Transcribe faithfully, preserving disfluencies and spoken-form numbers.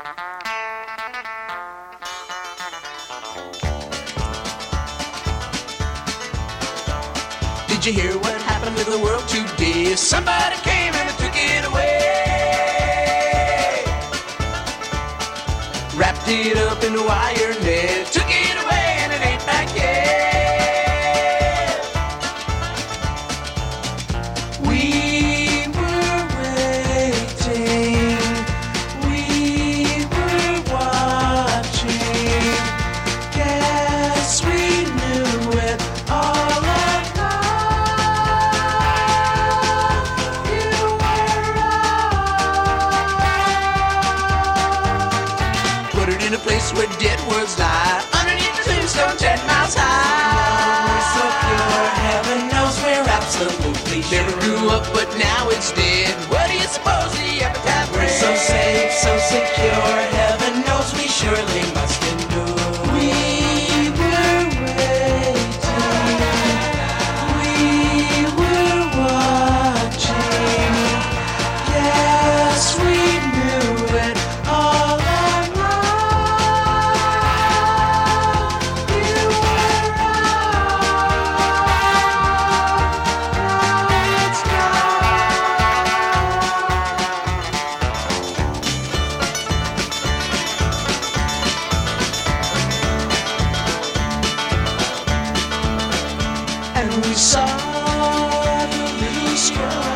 Did you hear what happened to the world today? Somebody came and took it away. Wrapped it up in a wire net, took it away and it ain't back yet. We were waiting, we were watching. Guess we knew it all along. You were wrong. Put it in a place where dead words lie, underneath the tombstone ten miles high. We're so pure, heaven knows we're absolutely sure. Never grew up, but now it's dead. What do you suppose the epitaph read? We're so safe, so secure, heaven knows we surely must endure. We were waiting, we were watching. Yes, we knew it all along. You were wrong. Now it's gone. And we saw the little sky.